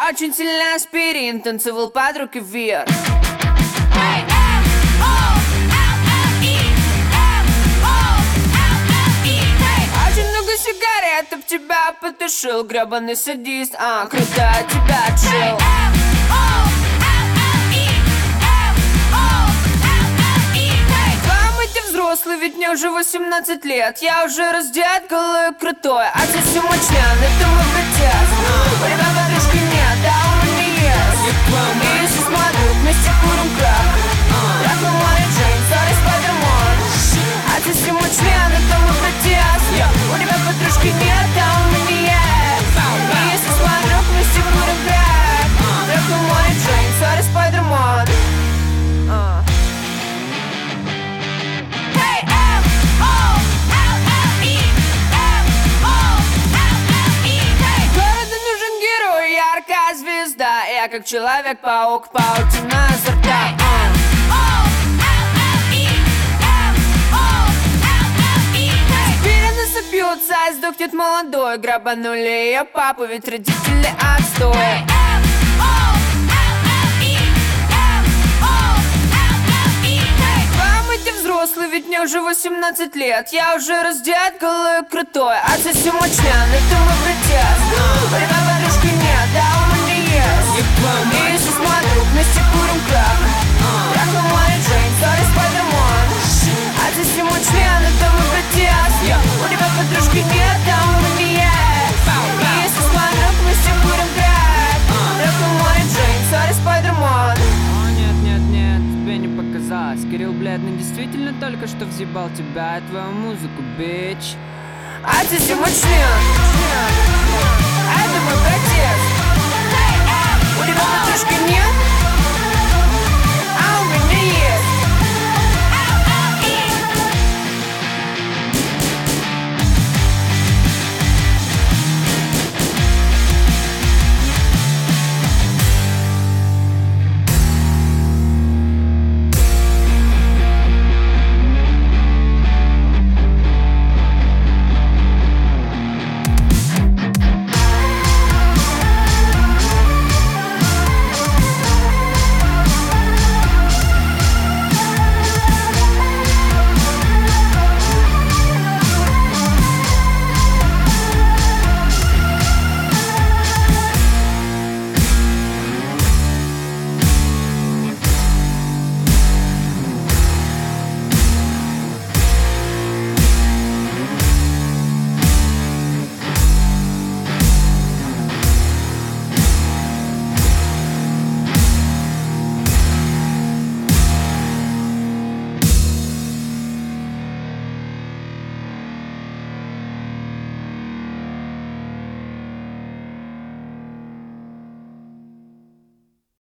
очень сильно аспирин, танцевал под руки вверх. Очень много сигарет, об тебя потушил гребаный садист, круто тебя отшил. Взрослый, ведь мне уже 18 лет. Я уже раздет, голый, крутой. А ты все член, это мой протест. У тебя подружки нет, да у меня есть. И если смотрю, вместе курим крак. Дракон, Мэри Джейн, сори, Спайдерман. А ты все член, это мой протест. У тебя подружки нет, да у меня есть. И если смотрю, вместе курим крак. Дракон, Мэри Джейн, сори, Спайдерман. Звезда, я как Человек-паук, паутина изо рта. Теперь она забьется, а сдохнет молодой. Грабанули ее папу, ведь родители отстой. Мама, ты взрослый, ведь мне уже 18 лет. Я уже раздет, голый, крутой. А ты все мой член, это мой протест. Время подружки нет, да у меня есть. И если смотрю, вместе курим крак. Дракон, Мэри Джейн, сори, Спайдерман. А ты все мой член, это мой протест. У тебя подружки нет, да у меня есть. И если смотрю, вместе курим крак. Дракон, Мэри Джейн, сори, Спайдерман. Нет, тебе не показалось. Кирилл Бледный действительно только что взъебал тебя и твою музыку, бич. А ты все мой член.